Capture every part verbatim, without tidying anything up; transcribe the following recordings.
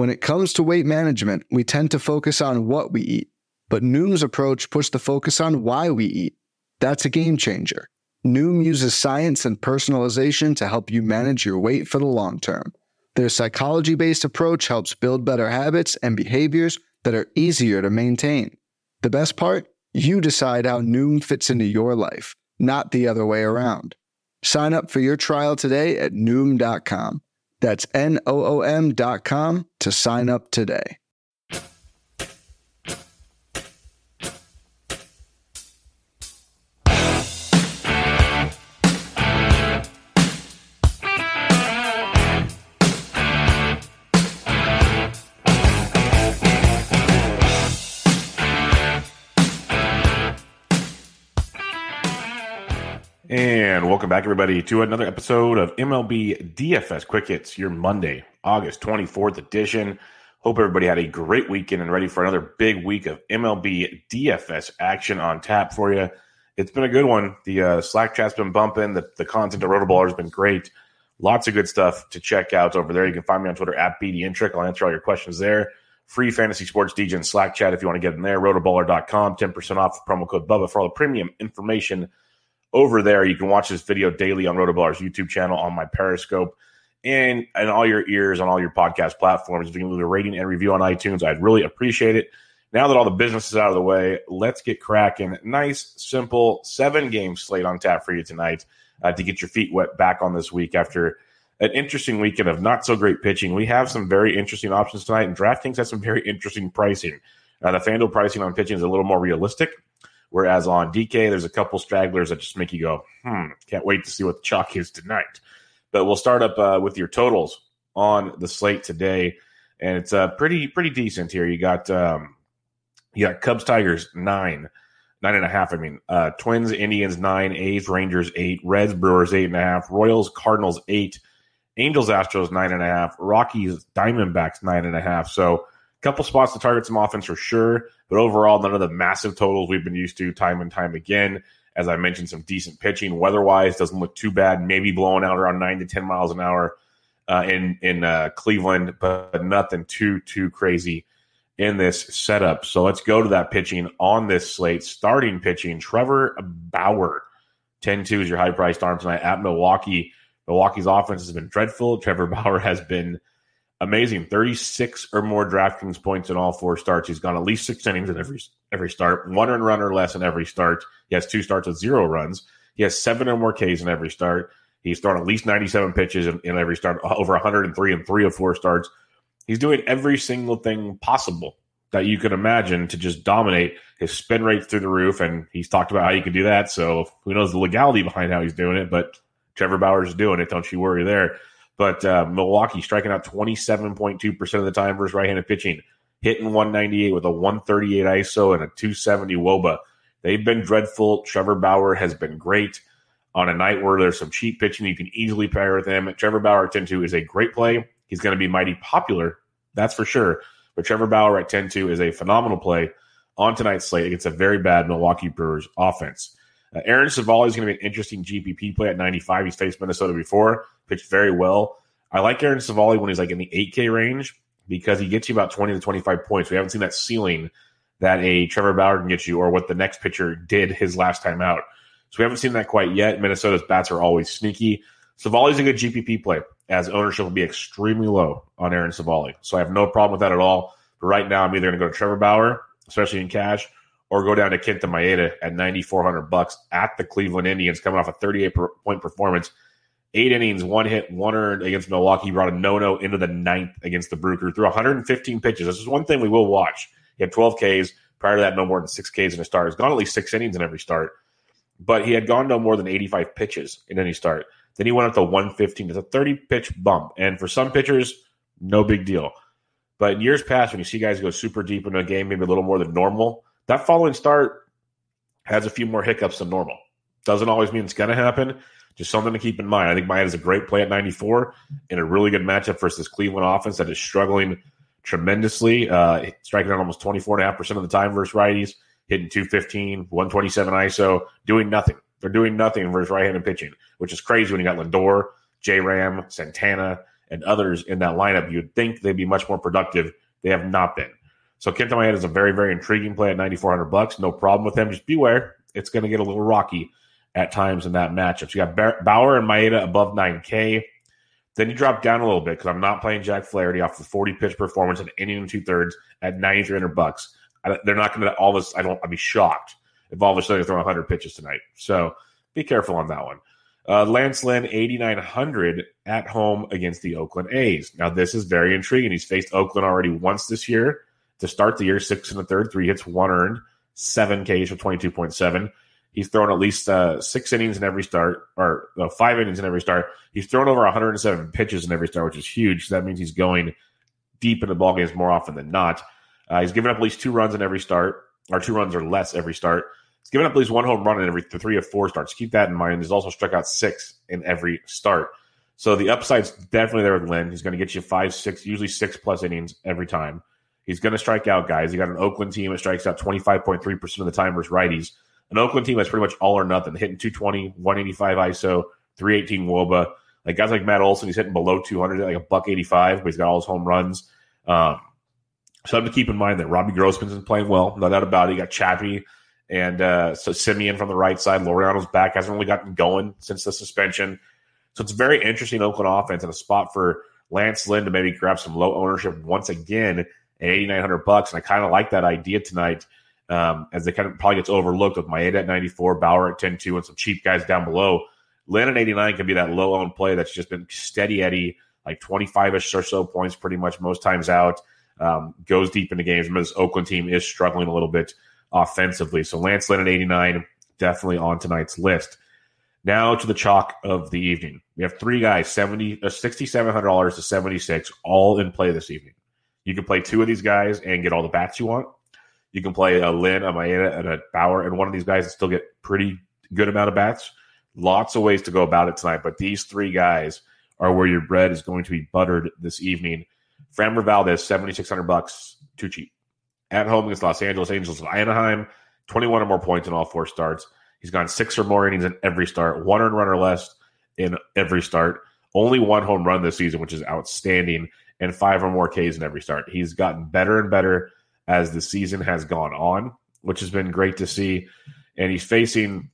When it comes to weight management, we tend to focus on what we eat, but Noom's approach puts the focus on why we eat. That's a game changer. Noom uses science and personalization to help you manage your weight for the long term. Their psychology-based approach helps build better habits and behaviors that are easier to maintain. The best part? You decide how Noom fits into your life, not the other way around. Sign up for your trial today at Noom dot com. That's N O O M dot com to sign up today. And welcome back, everybody, to another episode of M L B D F S Quick Hits, your Monday, August twenty-fourth edition. Hope everybody had a great weekend and ready for another big week of M L B D F S action on tap for you. It's been a good one. The uh, Slack chat's been bumping. The, the content of Rotoballer has been great. Lots of good stuff to check out over there. You can find me on Twitter at B D Intric. I'll answer all your questions there. Free Fantasy Sports D J and Slack chat if you want to get in there. Rotoballer dot com, ten percent off, promo code Bubba for all the premium information over there. You can watch this video daily on Rotoballer's YouTube channel, on my Periscope, and and all your ears on all your podcast platforms. If you can leave a rating and review on iTunes, I'd really appreciate it. Now that all the business is out of the way, let's get cracking. Nice, simple seven-game slate on tap for you tonight uh, to get your feet wet back on this week after an interesting weekend of not-so-great pitching. We have some very interesting options tonight, and DraftKings has some very interesting pricing. Uh, the FanDuel pricing on pitching is a little more realistic, whereas on D K, there's a couple stragglers that just make you go, hmm, can't wait to see what the chalk is tonight. But we'll start up uh, with your totals on the slate today, and it's uh, pretty pretty decent here. You got um, you got Cubs, Tigers, nine, nine and a half. I mean, uh, Twins, Indians, nine, A's, Rangers, eight, Reds, Brewers, eight and a half, Royals, Cardinals, eight, Angels, Astros, nine and a half, Rockies, Diamondbacks, nine and a half. So couple spots to target some offense for sure, but overall, none of the massive totals we've been used to time and time again. As I mentioned, some decent pitching. Weather-wise, doesn't look too bad. Maybe blowing out around nine to ten miles an hour uh, in in uh, Cleveland, but nothing too, too crazy in this setup. So let's go to that pitching on this slate. Starting pitching, Trevor Bauer. ten two is your high-priced arm tonight at Milwaukee. Milwaukee's offense has been dreadful. Trevor Bauer has been amazing. thirty-six or more DraftKings points in all four starts. He's gone at least six innings in every every start. One earned run or less in every start. He has two starts with zero runs. He has seven or more Ks in every start. He's thrown at least ninety-seven pitches in, in every start, over one hundred three in three of four starts. He's doing every single thing possible that you could imagine to just dominate. His spin rate through the roof, and he's talked about how you can do that. So who knows the legality behind how he's doing it, but Trevor Bauer's doing it. Don't you worry there. But uh, Milwaukee striking out twenty-seven point two percent of the time versus right-handed pitching, hitting one ninety-eight with a one thirty-eight I S O and a two seventy W O B A. They've been dreadful. Trevor Bauer has been great. On a night where there's some cheap pitching, you can easily pair with him. Trevor Bauer at ten two is a great play. He's going to be mighty popular, that's for sure. But Trevor Bauer at ten two is a phenomenal play on tonight's slate against a very bad Milwaukee Brewers offense. Uh, Aaron Civale is going to be an interesting G P P play at ninety-five. He's faced Minnesota before, pitched very well. I like Aaron Civale when he's like in the eight K range because he gets you about twenty to twenty-five points. We haven't seen that ceiling that a Trevor Bauer can get you or what the next pitcher did his last time out. So we haven't seen that quite yet. Minnesota's bats are always sneaky. Civale's a good G P P play as ownership will be extremely low on Aaron Civale. So I have no problem with that at all. But right now I'm either going to go to Trevor Bauer, especially in cash, or go down to Kenta Maeda at ninety-four hundred bucks at the Cleveland Indians, coming off a thirty-eight point performance. Eight innings, one hit, one earned against Milwaukee. He brought a no-no into the ninth against the Brew Crew. Threw one hundred fifteen pitches. This is one thing we will watch. He had twelve Ks. Prior to that, no more than six Ks in a start. He's gone at least six innings in every start. But he had gone no more than eighty-five pitches in any start. Then he went up to one fifteen. It's a thirty-pitch bump. And for some pitchers, no big deal. But in years past, when you see guys go super deep into a game, maybe a little more than normal, that following start has a few more hiccups than normal. Doesn't always mean it's going to happen. Just something to keep in mind. I think Maeda is a great play at ninety-four in a really good matchup versus Cleveland offense that is struggling tremendously, uh, striking out almost twenty-four point five percent of the time versus righties, hitting two fifteen, one twenty-seven I S O, doing nothing. They're doing nothing versus right-handed pitching, which is crazy when you got Lindor, J-Ram, Santana, and others in that lineup, you'd think they'd be much more productive. They have not been. So Kenta Maeda is a very, very intriguing play at ninety-four hundred bucks. No problem with him. Just beware. It's going to get a little rocky at times in that matchup. So you got Bauer and Maeda above nine K. Then you drop down a little bit because I'm not playing Jack Flaherty off the forty pitch performance in inning and two thirds at ninety-three hundred bucks. I, they're not going to all this. I don't. I'd be shocked if all of a sudden they throw one hundred pitches tonight. So be careful on that one. Uh, Lance Lynn, eighty-nine hundred at home against the Oakland A's. Now, this is very intriguing. He's faced Oakland already once this year to start the year, six and a third, three hits, one earned, seven Ks for twenty-two point seven. He's thrown at least uh, six innings in every start, or uh, five innings in every start. He's thrown over one hundred seven pitches in every start, which is huge. So that means he's going deep into ball games more often than not. Uh, he's given up at least two runs in every start, or two runs or less every start. He's given up at least one home run in every three of four starts. Keep that in mind. He's also struck out six in every start. So the upside's definitely there with Lynn. He's going to get you five, six, usually six-plus innings every time. He's going to strike out guys. You got an Oakland team that strikes out twenty-five point three percent of the time versus righties. An Oakland team that's pretty much all or nothing, hitting two twenty, one eighty-five I S O, three eighteen W O B A. Like guys like Matt Olson, he's hitting below two hundred, like a buck eighty-five, but he's got all his home runs. Um, so I have to keep in mind that Robbie Grossman's been playing well, no doubt about it. You got Chappie and uh, so Simeon from the right side. Laureano's back, hasn't really gotten going since the suspension. So it's a very interesting Oakland offense and a spot for Lance Lynn to maybe grab some low ownership once again at eighty-nine hundred bucks. And I kind of like that idea tonight um, as they kind of probably gets overlooked with Maeda at ninety-four, Bauer at ten two, and some cheap guys down below. Lynn at eighty-nine can be that low-owned play that's just been steady Eddie, like twenty-five-ish or so points pretty much most times out. Um, goes deep into games. This Oakland team is struggling a little bit offensively. So Lance Lynn at eighty-nine, definitely on tonight's list. Now to the chalk of the evening. We have three guys, seventy, uh, six thousand seven hundred dollars to seventy-six, all in play this evening. You can play two of these guys and get all the bats you want. You can play a Lynn, a Maeda, and a Bauer, and one of these guys and still get pretty good amount of bats. Lots of ways to go about it tonight, but these three guys are where your bread is going to be buttered this evening. Framber Valdez, seventy-six hundred bucks, too cheap. At home against Los Angeles Angels of Anaheim, twenty-one or more points in all four starts. He's gone six or more innings in every start, one earned run or less in every start. Only one home run this season, which is outstanding, and five or more Ks in every start. He's gotten better and better as the season has gone on, which has been great to see. And he's facing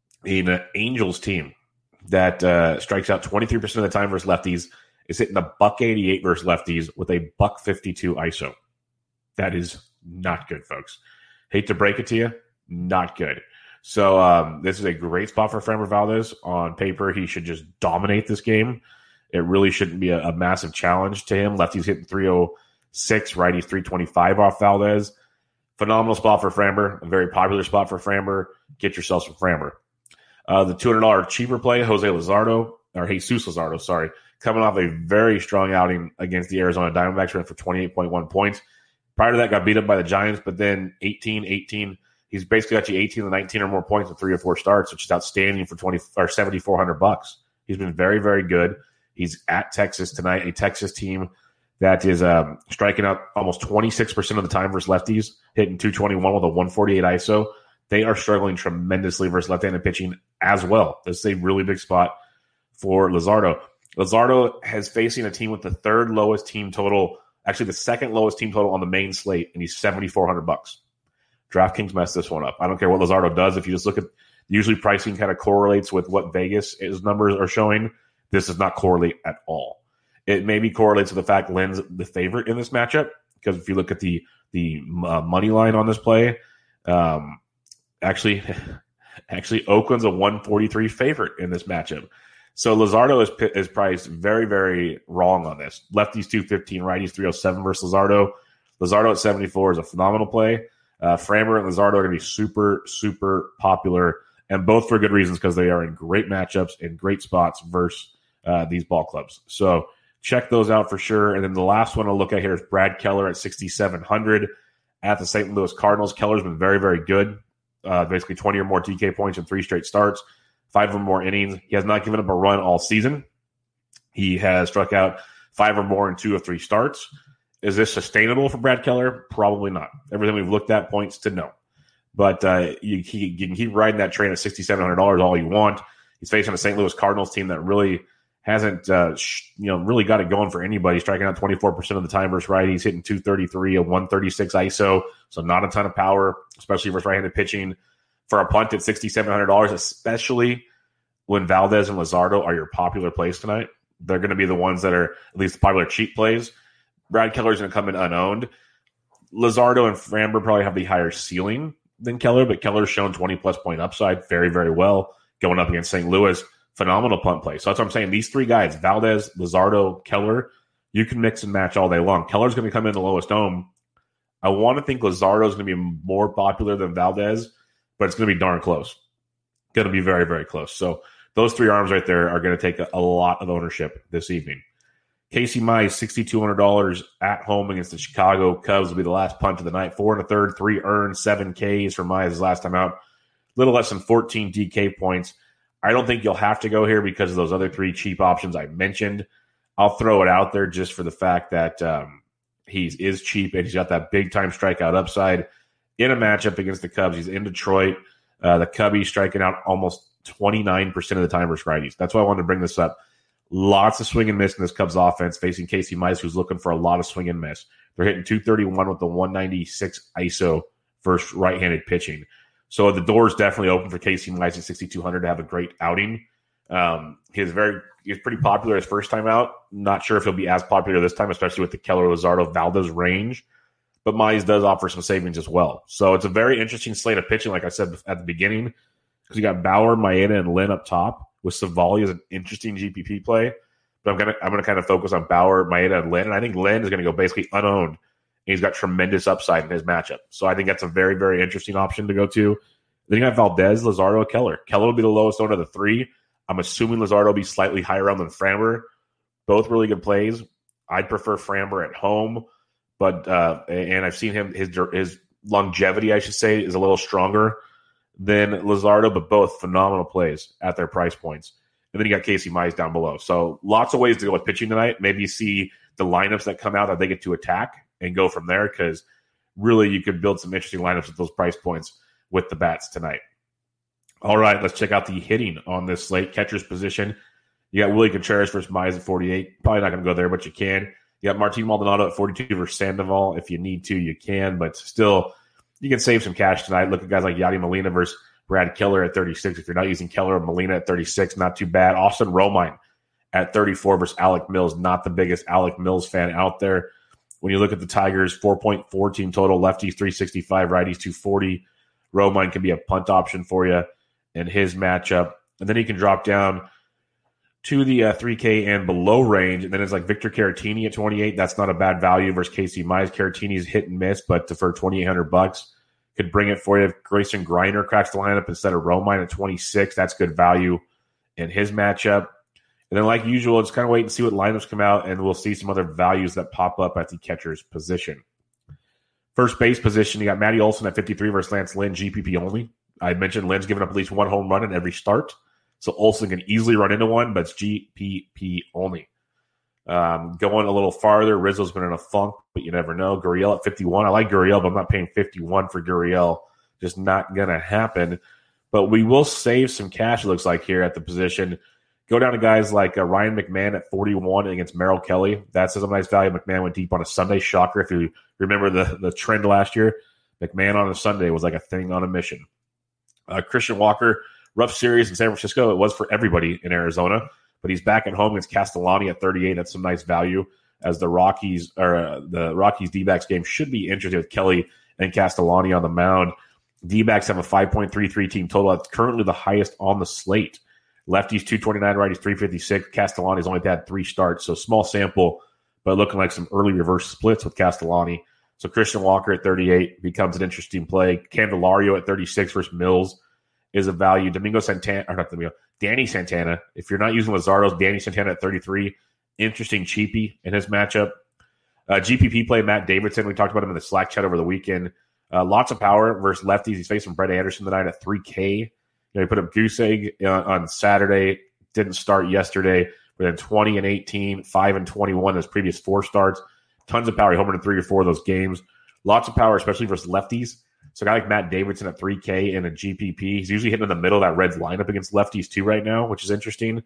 an Angels team that uh, strikes out twenty-three percent of the time versus lefties, is hitting a buck eighty-eight versus lefties with a buck fifty-two I S O. That is not good, folks. Hate to break it to you, not good. So um, this is a great spot for Framber Valdez. On paper, he should just dominate this game. It really shouldn't be a, a massive challenge to him. Lefty's hitting three oh six, righty's three twenty-five off Valdez. Phenomenal spot for Framber, a very popular spot for Framber. Get yourself some Framber. Uh, the two hundred dollars cheaper play, Jose Luzardo, or Jesus Luzardo, sorry, coming off a very strong outing against the Arizona Diamondbacks, ran for twenty-eight point one points. Prior to that, got beat up by the Giants, but then eighteen, eighteen. He's basically got you eighteen to nineteen or more points in three or four starts, which is outstanding for twenty or seventy-four hundred bucks. He's been very, very good. He's at Texas tonight, a Texas team that is um, striking out almost twenty-six percent of the time versus lefties, hitting two twenty-one with a one forty-eight I S O. They are struggling tremendously versus left-handed pitching as well. This is a really big spot for Luzardo. Luzardo has facing a team with the third lowest team total, actually the second lowest team total on the main slate, and he's seventy-four hundred bucks. DraftKings messed this one up. I don't care what Luzardo does. If you just look at, usually pricing kind of correlates with what Vegas' numbers are showing. This does not correlate at all. It maybe correlates with the fact Lynn's the favorite in this matchup, because if you look at the the uh, money line on this play, um, actually, actually Oakland's a one forty-three favorite in this matchup. So Luzardo is is priced very, very wrong on this. Lefties two fifteen, righties three oh seven versus Luzardo. Luzardo at seventy-four is a phenomenal play. Uh, Framber and Luzardo are going to be super, super popular, and both for good reasons, because they are in great matchups and great spots versus uh, these ball clubs. So check those out for sure. And then the last one I'll look at here is Brad Keller at sixty-seven hundred at the Saint Louis Cardinals. Keller's been very, very good. Uh, basically twenty or more T K points in three straight starts, five or more innings. He has not given up a run all season. He has struck out five or more in two of three starts. Is this sustainable for Brad Keller? Probably not. Everything we've looked at points to no. But uh, you, you can keep riding that train at six thousand seven hundred dollars all you want. He's facing a Saint Louis Cardinals team that really hasn't uh, sh- you know really got it going for anybody. Striking out twenty-four percent of the time versus righties, hitting two thirty-three, a one thirty-six I S O, so not a ton of power, especially versus right-handed pitching. For a punt at six thousand seven hundred dollars, especially when Valdez and Luzardo are your popular plays tonight. They're going to be the ones that are at least popular cheap plays. Brad Keller's going to come in unowned. Luzardo and Framber probably have the higher ceiling than Keller, but Keller's shown twenty-plus point upside very, very well going up against Saint Louis. Phenomenal punt play. So that's what I'm saying. These three guys, Valdez, Luzardo, Keller, you can mix and match all day long. Keller's going to come in the lowest ohm. I want to think Luzardo is going to be more popular than Valdez, but it's going to be darn close. Going to be very, very close. So those three arms right there are going to take a, a lot of ownership this evening. Casey Mize, six thousand two hundred dollars at home against the Chicago Cubs will be the last punt of the night. Four and a third, three earned, seven Ks for Mize his last time out. A little less than fourteen D K points. I don't think you'll have to go here because of those other three cheap options I mentioned. I'll throw it out there just for the fact that um, he is cheap and he's got that big-time strikeout upside. In a matchup against the Cubs, he's in Detroit. Uh, the Cubbies striking out almost twenty-nine percent of the time versus righties. That's why I wanted to bring this up. Lots of swing and miss in this Cubs offense facing Casey Mize, who's looking for a lot of swing and miss. They're hitting two thirty-one with the one ninety-six I S O versus right-handed pitching. So the door is definitely open for Casey Mize at six thousand two hundred dollars to have a great outing. Um, he's very he's pretty popular his first time out. Not sure if he'll be as popular this time, especially with the Keller, Luzardo, Valdez range. But Mize does offer some savings as well. So it's a very interesting slate of pitching, like I said at the beginning, because you got Bauer, Maeda, and Lynn up top, with Savali as an interesting G P P play. But I'm gonna I'm gonna kind of focus on Bauer, Maeda, and Lynn. And I think Lynn is gonna go basically unowned. And he's got tremendous upside in his matchup. So I think that's a very, very interesting option to go to. Then you got Valdez, Luzardo, Keller. Keller will be the lowest owned of the three. I'm assuming Luzardo will be slightly higher on than Framber. Both really good plays. I'd prefer Framber at home, but uh, and I've seen him his his longevity, I should say, is a little stronger than Luzardo, but both phenomenal plays at their price points. And then you got Casey Mize down below. So lots of ways to go with pitching tonight. Maybe you see the lineups that come out that they get to attack and go from there, because really you could build some interesting lineups at those price points with the bats tonight. All right, let's check out the hitting on this slate. Catcher's position. You got Willie Contreras versus Mize at forty-eight. Probably not going to go there, but you can. You got Martin Maldonado at forty-two versus Sandoval. If you need to, you can, but still, you can save some cash tonight. Look at guys like Yadi Molina versus Brad Keller at thirty-six. If you're not using Keller or Molina at thirty-six, not too bad. Austin Romine at thirty-four versus Alec Mills. Not the biggest Alec Mills fan out there. When you look at the Tigers, four point four team total, lefties three sixty-five, righties two forty. Romine can be a punt option for you in his matchup. And then he can drop down to the uh, three K and below range. And then it's like Victor Caratini at twenty-eight. That's not a bad value versus Casey Mize. Caratini's hit and miss, but for twenty-eight hundred bucks, could bring it for you. If Grayson Griner cracks the lineup instead of Romine at twenty-six, that's good value in his matchup. And then, like usual, just kind of wait and see what lineups come out, and we'll see some other values that pop up at the catcher's position. First base position, you got Matty Olson at fifty-three versus Lance Lynn, G P P only. I mentioned Lynn's given up at least one home run in every start, so Olson can easily run into one, but it's G P P only. Um, going a little farther, Rizzo's been in a funk, but you never know. Gurriel at fifty-one. I like Gurriel, but I'm not paying fifty-one for Gurriel. Just not going to happen. But we will save some cash, it looks like, here at the position. Go down to guys like uh, Ryan McMahon at forty-one against Merrill Kelly. That's a nice value. McMahon went deep on a Sunday. Shocker. If you remember the, the trend last year, McMahon on a Sunday was like a thing on a mission. Uh, Christian Walker, rough series in San Francisco. It was for everybody in Arizona, but he's back at home against Castellani at thirty-eight. That's some nice value, as the Rockies or uh, the Rockies D-backs game should be interesting with Kelly and Castellani on the mound. D-backs have a five point three three team total. That's currently the highest on the slate. Lefties two twenty-nine, righties three fifty-six. Castellani's only had three starts, so small sample, but looking like some early reverse splits with Castellani. So Christian Walker at thirty-eight becomes an interesting play. Candelario at thirty-six versus Mills is a value. Domingo Santana, or not Domingo, Danny Santana. If you're not using Luzardo's, Danny Santana at thirty-three. Interesting cheapie in his matchup. Uh, G P P play, Matt Davidson. We talked about him in the Slack chat over the weekend. Uh, lots of power versus lefties. He's facing Brett Anderson tonight at three K. You know, he put up goose egg on, on Saturday. Didn't start yesterday. But then twenty and eighteen, five and twenty-one his previous four starts. Tons of power. He homered in three or four of those games. Lots of power, especially versus lefties. So a guy like Matt Davidson at three K and a G P P. He's usually hitting in the middle of that Reds lineup against lefties too right now, which is interesting.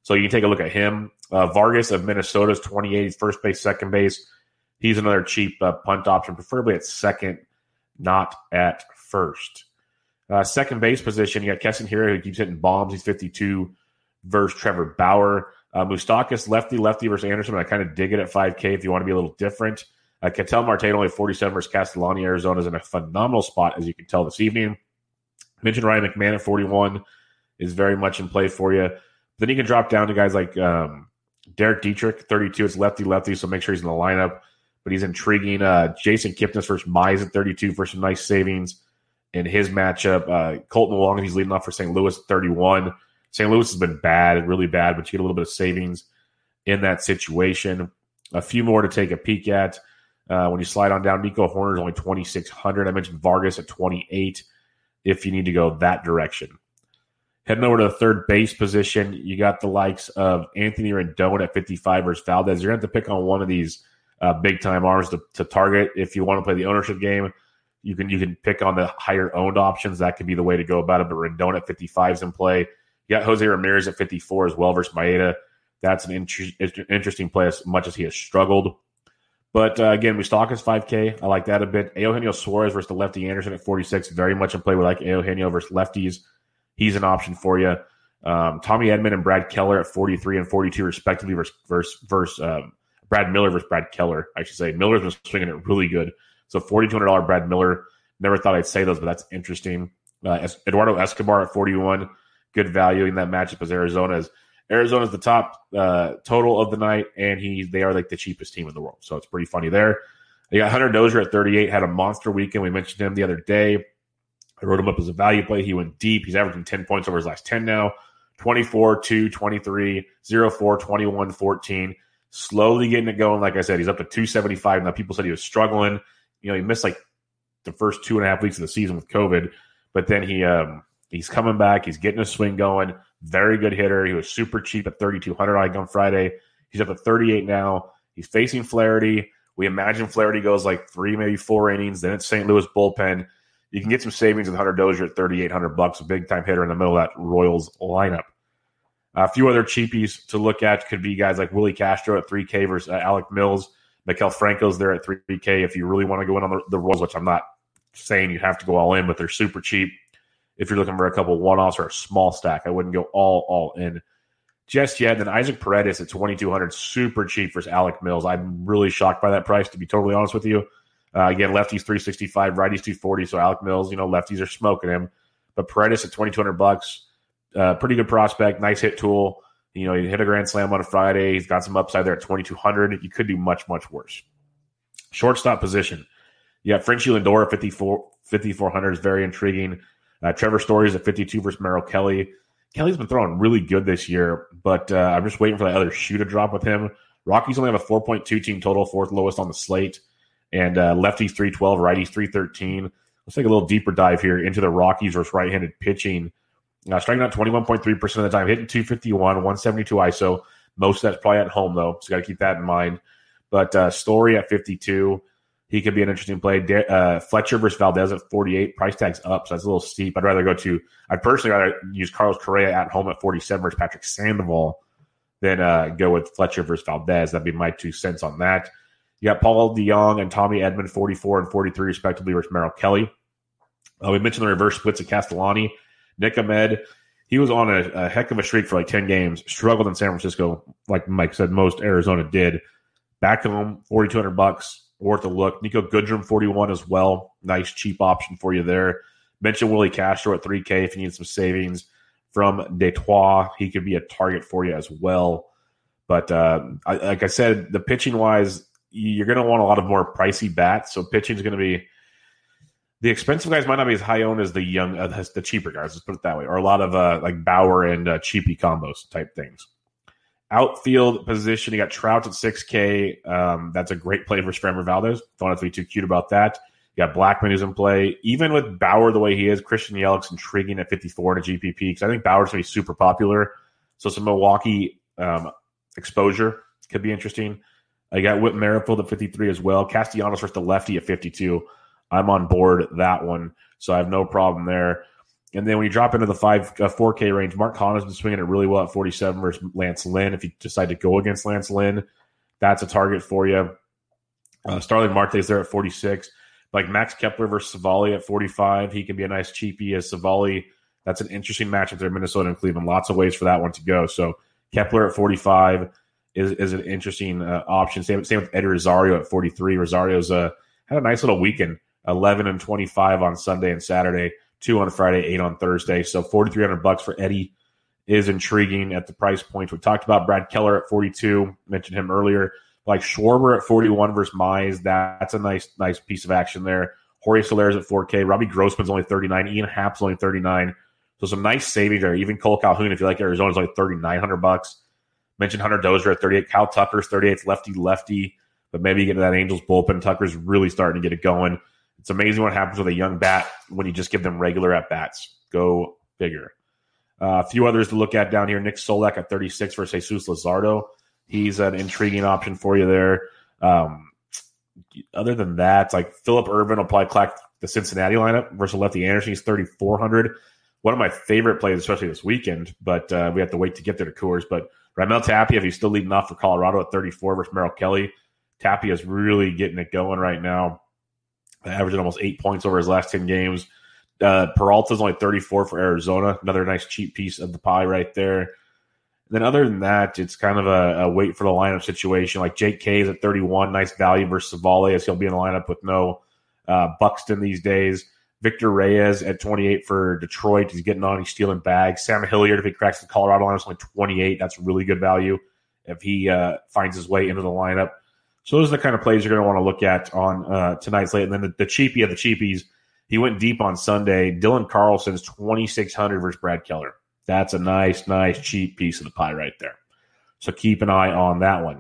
So you can take a look at him. Uh, Vargas of Minnesota is twenty-eight, first base, second base. He's another cheap uh, punt option, preferably at second, not at first. Uh, second base position, you got Keston Hiura, who keeps hitting bombs. He's fifty-two versus Trevor Bauer. Uh, Moustakas, lefty, lefty versus Anderson. I kind of dig it at five K if you want to be a little different. Uh, Ketel Marte only forty-seven versus Castellani. Arizona is in a phenomenal spot, as you can tell this evening. Mentioned Ryan McMahon at forty-one is very much in play for you. Then you can drop down to guys like um, Derek Dietrich, thirty-two. It's lefty-lefty, so make sure he's in the lineup. But he's intriguing. Uh, Jason Kipnis versus Mize at thirty-two for some nice savings in his matchup. Uh, Colton Wong, he's leading off for Saint Louis at thirty-one. Saint Louis has been bad, really bad, but you get a little bit of savings in that situation. A few more to take a peek at. Uh, when you slide on down, Nico Horner is only twenty-six hundred. I mentioned Vargas at twenty-eight if you need to go that direction. Heading over to the third base position, you got the likes of Anthony Rendon at fifty-five versus Valdez. You're going to have to pick on one of these uh, big-time arms to, to target. If you want to play the ownership game, you can you can pick on the higher-owned options. That could be the way to go about it, but Rendon at fifty-five is in play. You got Jose Ramirez at fifty-four as well versus Maeda. That's an inter- interesting play as much as he has struggled. But, uh, again, Moustakas five K. I like that a bit. Eugenio Suarez versus the lefty Anderson at forty-six. Very much in play. We like Eugenio versus lefties. He's an option for you. Um, Tommy Edman and Brad Keller at forty-three and forty-two, respectively, versus, versus, versus um, Brad Miller versus Brad Keller, I should say. Miller's been swinging it really good. So forty-two hundred dollars Brad Miller. Never thought I'd say those, but that's interesting. Uh, Eduardo Escobar at forty-one. Good value in that matchup as Arizona's. Arizona's the top uh, total of the night, and he they are like the cheapest team in the world. So it's pretty funny there. You got Hunter Dozier at thirty-eight, had a monster weekend. We mentioned him the other day. I wrote him up as a value play. He went deep. He's averaging ten points over his last ten now. twenty-four, two, twenty-three, oh four, twenty-one, fourteen. Slowly getting it going. Like I said, he's up to two seventy-five now. People said he was struggling. You know, he missed like the first two and a half weeks of the season with COVID, but then he um, he's coming back. He's getting a swing going. Very good hitter. He was super cheap at thirty-two hundred on Friday. He's up to thirty-eight now. He's facing Flaherty. We imagine Flaherty goes like three, maybe four innings. Then it's Saint Louis bullpen. You can get some savings with Hunter Dozier at thirty-eight hundred bucks, a big-time hitter in the middle of that Royals lineup. A few other cheapies to look at could be guys like Willie Castro at three K versus uh, Alec Mills. Maikel Franco's there at three K if you really want to go in on the, the Royals, which I'm not saying you have to go all in, but they're super cheap. If you're looking for a couple one-offs or a small stack, I wouldn't go all, all in just yet. Then Isaac Paredes at twenty-two hundred, super cheap versus Alec Mills. I'm really shocked by that price, to be totally honest with you. Uh, again, lefties three sixty-five, righties two forty. So Alec Mills, you know, lefties are smoking him. But Paredes at twenty-two hundred bucks, uh, pretty good prospect, nice hit tool. You know, he hit a grand slam on a Friday. He's got some upside there at twenty-two hundred. You could do much, much worse. Shortstop position. Yeah, Frenchie Lindor at fifty-four hundred is very intriguing. Uh, Trevor Story is at fifty-two versus Merrill Kelly. Kelly's been throwing really good this year, but uh, I'm just waiting for that other shoe to drop with him. Rockies only have a four point two team total, fourth lowest on the slate. And uh, lefties three twelve, righties three thirteen. Let's take a little deeper dive here into the Rockies versus right-handed pitching. Uh, striking out twenty-one point three percent of the time, hitting two fifty-one, one seventy-two I S O. Most of that's probably at home, though, so got to keep that in mind. But uh, Story at fifty-two. He could be an interesting play. De- uh, Fletcher versus Valdez at forty-eight. Price tag's up, so that's a little steep. I'd rather go to – I'd personally rather use Carlos Correa at home at forty-seven versus Patrick Sandoval than uh, go with Fletcher versus Valdez. That'd be my two cents on that. You got Paul DeJong and Tommy Edman, forty-four and forty-three, respectively, versus Merrill Kelly. Uh, we mentioned the reverse splits of Castellani. Nick Ahmed, he was on a, a heck of a streak for like ten games, struggled in San Francisco, like Mike said, most Arizona did. Back home, forty-two hundred bucks. Worth a look. Nico Goodrum, forty-one as well. Nice cheap option for you there. Mentioned Willie Castro at three K if you need some savings. From Detroit, he could be a target for you as well. But uh, I, like I said, the pitching-wise, you're going to want a lot of more pricey bats. So pitching is going to be – the expensive guys might not be as high owned as the young, uh, the cheaper guys, let's put it that way, or a lot of uh, like Bauer and uh, cheapy combos type things. Outfield position, you got Trout at six K. Um, that's a great play for Framber Valdez. Don't have to be too cute about that. You got Blackman who's in play. Even with Bauer the way he is, Christian Yelich's intriguing at fifty-four in a G P P because I think Bauer's going to be super popular. So some Milwaukee um, exposure could be interesting. I got Whit Merrifield at fifty-three as well. Castellanos versus the lefty at fifty-two. I'm on board that one, so I have no problem there. And then when you drop into the five, uh, four K range, Mark Connor's been swinging it really well at forty-seven versus Lance Lynn. If you decide to go against Lance Lynn, that's a target for you. Uh, Starling Marte's there at forty-six. Like Max Kepler versus Savali at forty-five. He can be a nice cheapie as Savali. That's an interesting matchup there, Minnesota and Cleveland. Lots of ways for that one to go. So Kepler at forty-five is, is an interesting uh, option. Same, same with Eddie Rosario at forty-three. Rosario's uh, had a nice little weekend, eleven and twenty-five on Sunday and Saturday, two on Friday, eight on Thursday. So forty-three hundred bucks for Eddie is intriguing at the price points. We talked about Brad Keller at forty-two, mentioned him earlier. Like Schwarber at forty-one versus Mize, that's a nice nice piece of action there. Jorge Soler's at four K. Robbie Grossman's only thirty-nine. Ian Happ's only thirty-nine. So some nice savings there. Even Cole Calhoun, if you like Arizona's only thirty-nine hundred bucks. Mentioned Hunter Dozier at thirty-eight. Cal Tucker's thirty-eight, lefty lefty. But maybe you get to that Angels bullpen. Tucker's really starting to get it going. It's amazing what happens with a young bat when you just give them regular at bats. Go bigger. Uh, a few others to look at down here. Nick Solak at thirty-six versus Jesus Luzardo. He's an intriguing option for you there. Um, other than that, like Phillip Ervin will probably clack the Cincinnati lineup versus Lefty Anderson. He's thirty-four hundred. One of my favorite plays, especially this weekend, but uh, we have to wait to get there to Coors. But Raimel Tapia, if he's still leading off for Colorado at thirty-four versus Merrill Kelly, Tapia is really getting it going right now, averaging almost eight points over his last ten games. Uh, Peralta's only thirty-four for Arizona. Another nice cheap piece of the pie right there. And then other than that, it's kind of a, a wait for the lineup situation. Like Jake Kay is at thirty-one, nice value versus Savali as he'll be in the lineup with no uh, Buxton these days. Victor Reyes at twenty-eight for Detroit. He's getting on. He's stealing bags. Sam Hilliard, if he cracks the Colorado lineup, is only twenty-eight. That's really good value if he uh, finds his way into the lineup. So those are the kind of plays you're going to want to look at on uh, tonight's slate. And then the, the cheapie of the cheapies, he went deep on Sunday. Dylan Carlson's twenty-six hundred versus Brad Keller. That's a nice, nice, cheap piece of the pie right there. So keep an eye on that one.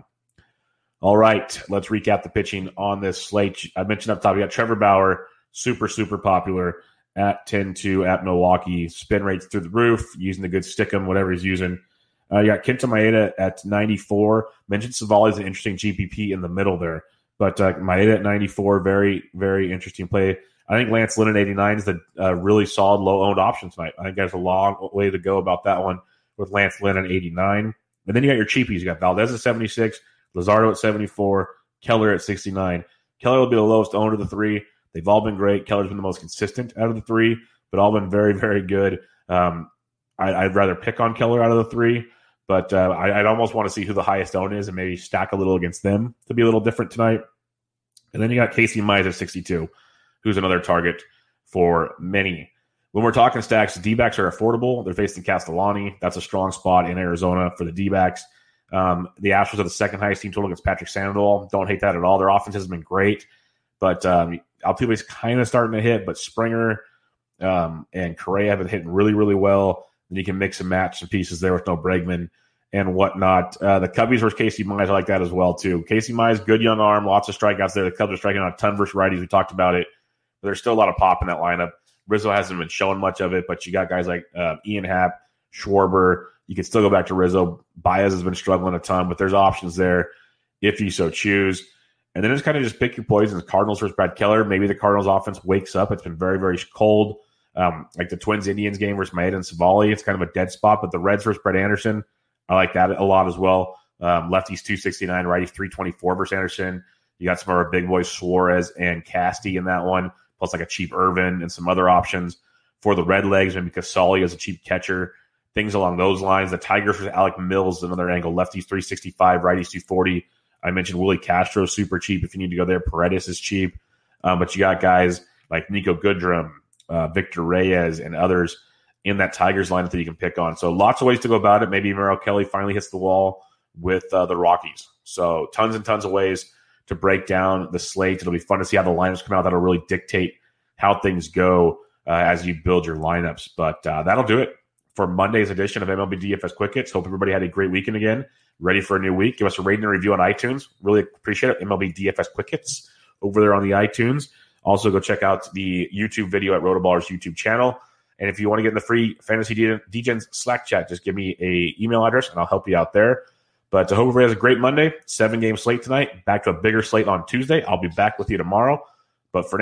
All right, let's recap the pitching on this slate. I mentioned up top, we got Trevor Bauer, super, super popular at ten two at Milwaukee. Spin rates through the roof, using the good stickum, whatever he's using. Uh, you got Kenta Maeda at ninety-four. Mentioned Savali is an interesting G P P in the middle there. But uh, Maeda at ninety-four, very, very interesting play. I think Lance Lynn at eighty-nine is the uh, really solid low-owned option tonight. I think there's a long way to go about that one with Lance Lynn at eighty-nine. And then you got your cheapies. You got Valdez at seventy-six, Luzardo at seventy-four, Keller at sixty-nine. Keller will be the lowest owned of the three. They've all been great. Keller's been the most consistent out of the three, but all been very, very good. Um, I, I'd rather pick on Keller out of the three, but uh, I, I'd almost want to see who the highest owned is and maybe stack a little against them to be a little different tonight. And then you got Casey Mize at sixty-two. Who's another target for many. When we're talking stacks, D-backs are affordable. They're facing Castellani. That's a strong spot in Arizona for the D-backs. Um, the Astros are the second highest team total against Patrick Sandoval. Don't hate that at all. Their offense has been great, but um, Altuve's kind of starting to hit, but Springer um, and Correa have been hitting really, really well. Then you can mix and match some pieces there with no Bregman and whatnot. Uh, the Cubbies versus Casey Mize, I like that as well, too. Casey Mize, good young arm, lots of strikeouts there. The Cubs are striking out a ton versus righties. We talked about it. But there's still a lot of pop in that lineup. Rizzo hasn't been showing much of it, but you got guys like uh, Ian Happ, Schwarber. You can still go back to Rizzo. Baez has been struggling a ton, but there's options there if you so choose. And then it's kind of just pick your poisons. Cardinals versus Brad Keller. Maybe the Cardinals offense wakes up. It's been very, very cold. Um, like the Twins-Indians game versus Maeda and Savali. It's kind of a dead spot, but the Reds versus Brett Anderson, I like that a lot as well. Um, lefties two sixty-nine, righties three twenty-four versus Anderson. You got some of our big boys, Suarez and Casty in that one, plus like a cheap Irvin and some other options for the Red Legs, maybe Casali as a cheap catcher, things along those lines. The Tigers versus Alec Mills is another angle. Lefties three sixty-five, righties two forty. I mentioned Willie Castro, super cheap if you need to go there. Paredes is cheap. Um, but you got guys like Nico Goodrum, uh, Victor Reyes, and others in that Tigers lineup that you can pick on. So lots of ways to go about it. Maybe Merrill Kelly finally hits the wall with uh, the Rockies. So tons and tons of ways to break down the slate. It'll be fun to see how the lineups come out. That'll really dictate how things go uh, as you build your lineups. But uh, that'll do it for Monday's edition of M L B D F S Quick Hits. Hope everybody had a great weekend again. Ready for a new week. Give us a rating and review on iTunes. Really appreciate it. M L B D F S Quick Hits over there on the iTunes. Also, go check out the YouTube video at Rotoballers YouTube channel. And if you want to get in the free Fantasy D Gens Slack chat, just give me a email address and I'll help you out there. But I hope everybody has a great Monday. Seven-game slate tonight. Back to a bigger slate on Tuesday. I'll be back with you tomorrow. But for now,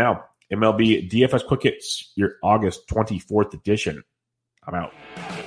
M L B D F S Quick Hits, your August twenty-fourth edition. I'm out.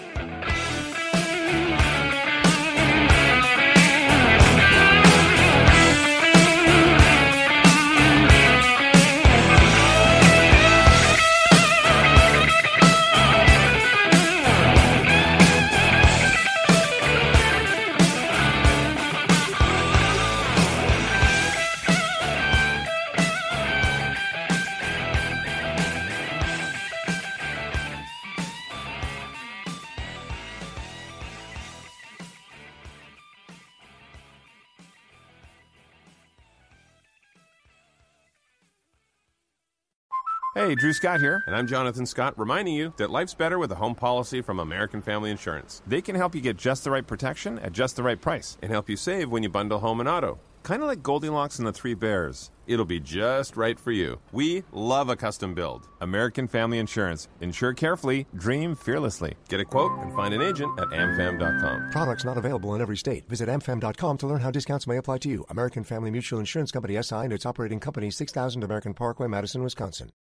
Hey, Drew Scott here, and I'm Jonathan Scott, reminding you that life's better with a home policy from American Family Insurance. They can help you get just the right protection at just the right price and help you save when you bundle home and auto. Kind of like Goldilocks and the Three Bears. It'll be just right for you. We love a custom build. American Family Insurance. Insure carefully, dream fearlessly. Get a quote and find an agent at am fam dot com. Products not available in every state. Visit am fam dot com to learn how discounts may apply to you. American Family Mutual Insurance Company, S I and its operating company, six thousand American Parkway, Madison, Wisconsin.